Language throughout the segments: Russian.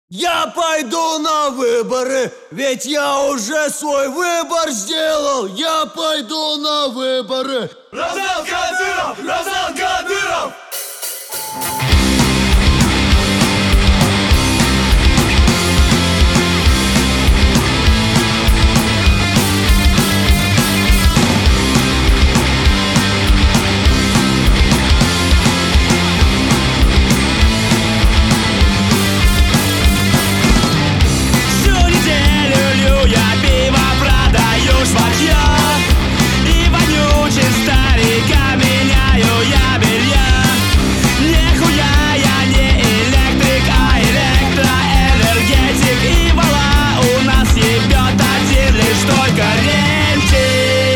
Я пойду на выборы, ведь я уже свой выбор сделал. Я пойду на выборы. Рамзан Кадыров! Рамзан Кадыров! И вонючим старикам меняю я белье. Нихуя я не электрик, а электроэнергетик. И вала у нас ебет один лишь только рентик.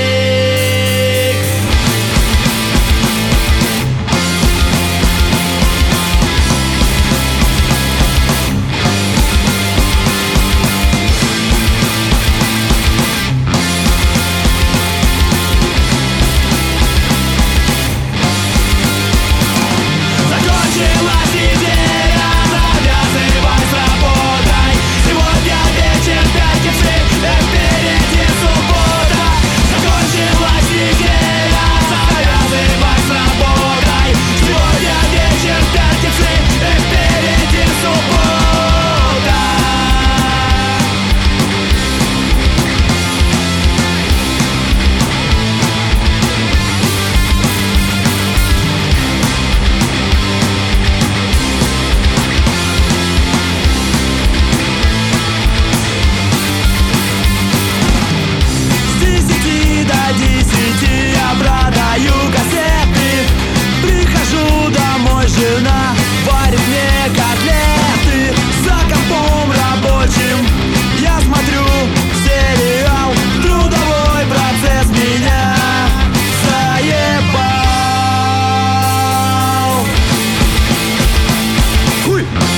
Жена варит мне котлеты за компом рабочим. Я смотрю сериал, трудовой процесс меня заебал. Хуй!